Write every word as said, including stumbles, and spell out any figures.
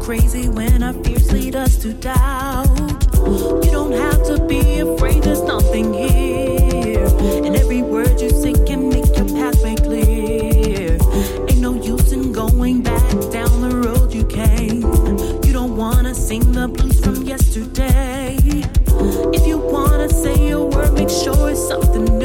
crazy when our fears lead us to doubt. You don't have to be afraid, there's nothing here. And every word you say can make your pathway clear. Ain't no use in going back down the road you came. You don't wanna sing the blues from yesterday. If you wanna say a word, make sure it's something